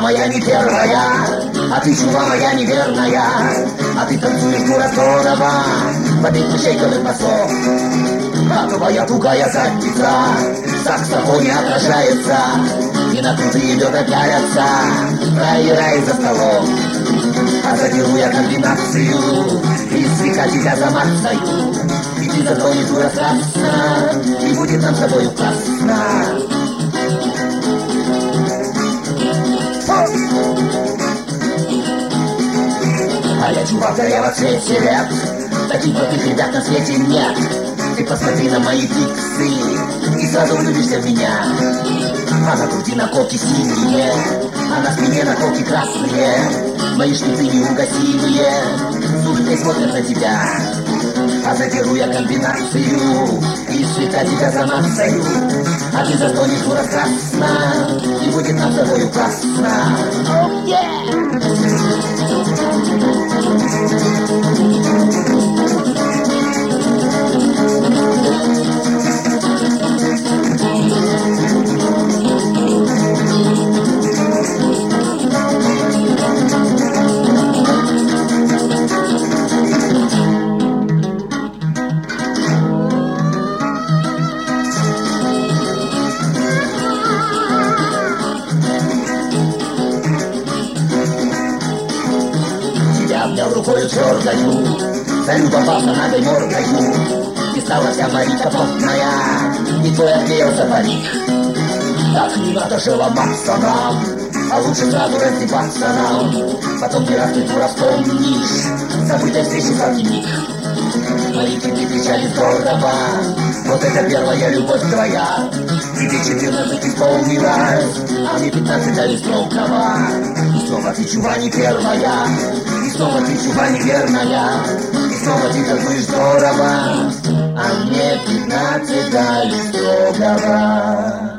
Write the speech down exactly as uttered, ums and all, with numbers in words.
моя не первая, а ты, чува моя неверная, а ты танцуешь дура здорово, под этим шейковым басом. А твоя тугая задница в саксофоне отражается, и на крутые бедра пялятся, рай-рай за столом. А задеру я комбинацию, и слегка тебя замацаю, и ты затонешь дура страстно, и будет нам с тобою классно. А я чувак, я во цвете лет, таких крутых ребят на свете нет. Ты посмотри на мои пиксы и сразу влюбишься в меня. А на груди наколки синие, а на спине наколки красные. Мои шпицы неугасимые с улыбкой смотрят на тебя. А задеру я комбинацию и слегка тебя замацаю, а ты застонешь дура страстно, и будет нам с тобою классно. Oh, yeah! Обнял рукою черною, залюбовался надой мордою, и стала вся Марика потная, и твой отклеился парик. Так не надо же ломаться нам, а лучше сразу раздеваться нам. Потом не раз ты дура вспомнишь забытой встречи за миг. Марики мне кричали здорово, вот это первая любовь твоя. Тебе четырнадцать исполнилось, а мне пятнадцать дали строгого. И снова ты, чува, не первая, и снова ты, чува, неверная, и снова ты танцуешь здорово, а мне пятнадцать дали строгого.